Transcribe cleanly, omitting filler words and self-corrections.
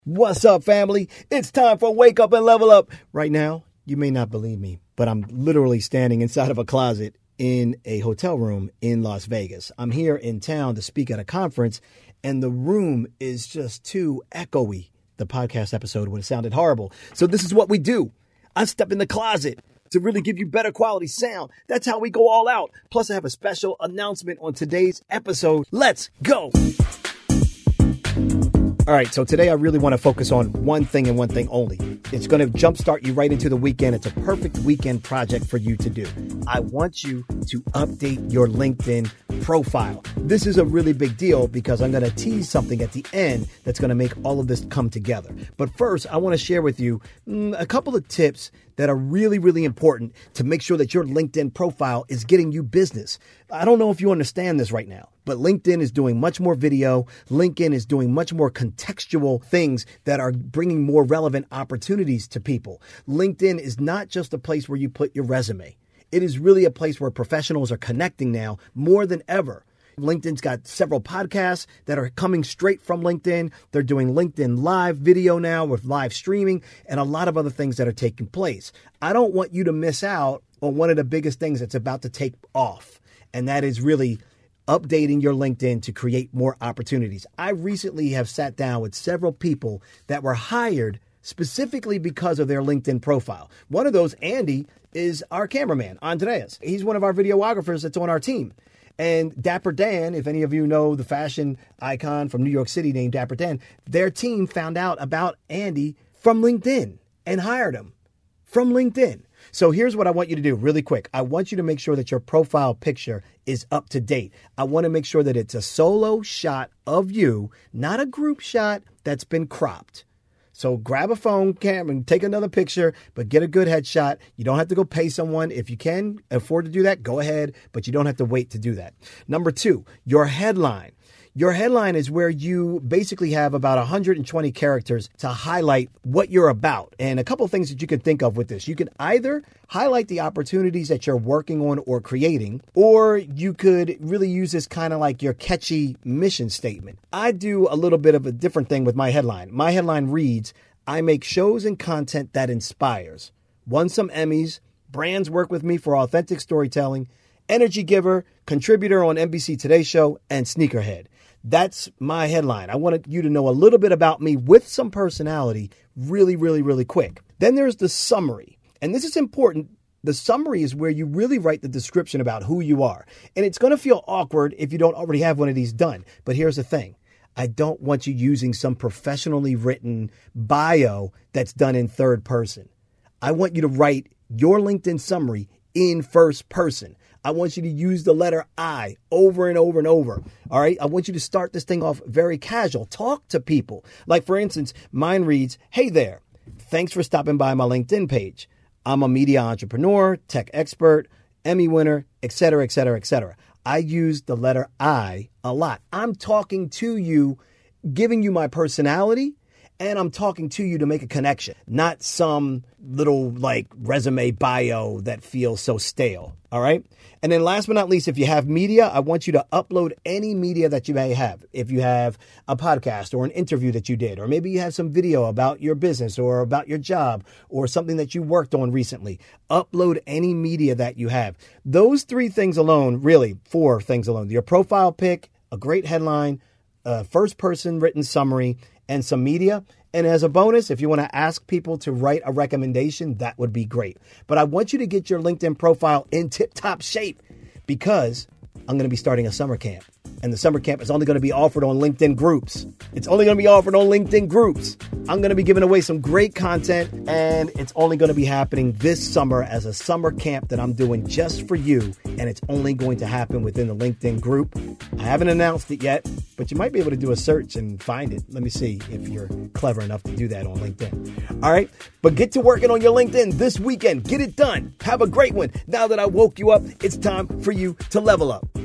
What's up, family? It's time for Wake Up and Level Up. Right now, you may not believe me, but I'm literally standing inside of a closet in a hotel room in Las Vegas. I'm here in town to speak at a conference, and the room is just too echoey. The podcast episode would have sounded horrible. So this is what we do. I step in the closet to really give you better quality sound. That's how we go all out. Plus, I have a special announcement on today's episode. Let's go. All right, so today I really want to focus on one thing and one thing only. It's going to jumpstart you right into the weekend. It's a perfect weekend project for you to do. I want you to update your LinkedIn profile. This is a really big deal because I'm going to tease something at the end that's going to make all of this come together. But first, I want to share with you a couple of tips that are really, really important to make sure that your LinkedIn profile is getting you business. I don't know if you understand this right now, but LinkedIn is doing much more video. LinkedIn is doing much more contextual things that are bringing more relevant opportunities to people. LinkedIn is not just a place where you put your resume. It is really a place where professionals are connecting now more than ever. LinkedIn's got several podcasts that are coming straight from LinkedIn. They're doing LinkedIn live video now with live streaming and a lot of other things that are taking place. I don't want you to miss out on one of the biggest things that's about to take off, and that is really updating your LinkedIn to create more opportunities. I recently have sat down with several people that were hired specifically because of their LinkedIn profile. One of those, Andy, is our cameraman, Andreas. He's one of our videographers that's on our team. And Dapper Dan, if any of you know the fashion icon from New York City named Dapper Dan, their team found out about Andy from LinkedIn and hired him from LinkedIn. So here's what I want you to do really quick. I want you to make sure that your profile picture is up to date. I want to make sure that it's a solo shot of you, not a group shot that's been cropped. So grab a phone camera and take another picture, but get a good headshot. You don't have to go pay someone. If you can afford to do that, go ahead, but you don't have to wait to do that. Number 2, your headline. Your headline is where you basically have about 120 characters to highlight what you're about. And a couple of things that you can think of with this. You can either highlight the opportunities that you're working on or creating, or you could really use this kind of like your catchy mission statement. I do a little bit of a different thing with my headline. My headline reads, I make shows and content that inspires. Won some Emmys. Brands work with me for authentic storytelling. Energy giver, contributor on NBC Today Show, and sneakerhead. That's my headline. I wanted you to know a little bit about me with some personality really, really, really quick. Then there's the summary. And this is important. The summary is where you really write the description about who you are. And it's going to feel awkward if you don't already have one of these done. But here's the thing. I don't want you using some professionally written bio that's done in third person. I want you to write your LinkedIn summary in first person. I want you to use the letter I over and over and over. All right. I want you to start this thing off very casual. Talk to people. Like, for instance, mine reads, hey there. Thanks for stopping by my LinkedIn page. I'm a media entrepreneur, tech expert, Emmy winner, et cetera, et cetera, et cetera. I use the letter I a lot. I'm talking to you, giving you my personality, and I'm talking to you to make a connection, not some little like resume bio that feels so stale. All right. And then last but not least, if you have media, I want you to upload any media that you may have. If you have a podcast or an interview that you did, or maybe you have some video about your business or about your job or something that you worked on recently, upload any media that you have. Those 3 things alone, really 4 things alone, your profile pic, a great headline, a first person written summary, and some media. And as a bonus, if you want to ask people to write a recommendation, that would be great. But I want you to get your LinkedIn profile in tip-top shape because I'm going to be starting a summer camp. And the summer camp is only going to be offered on LinkedIn groups. It's only going to be offered on LinkedIn groups. I'm going to be giving away some great content, and it's only going to be happening this summer as a summer camp that I'm doing just for you. And it's only going to happen within the LinkedIn group. I haven't announced it yet, but you might be able to do a search and find it. Let me see if you're clever enough to do that on LinkedIn. All right. But get to working on your LinkedIn this weekend. Get it done. Have a great one. Now that I woke you up, it's time for you to level up.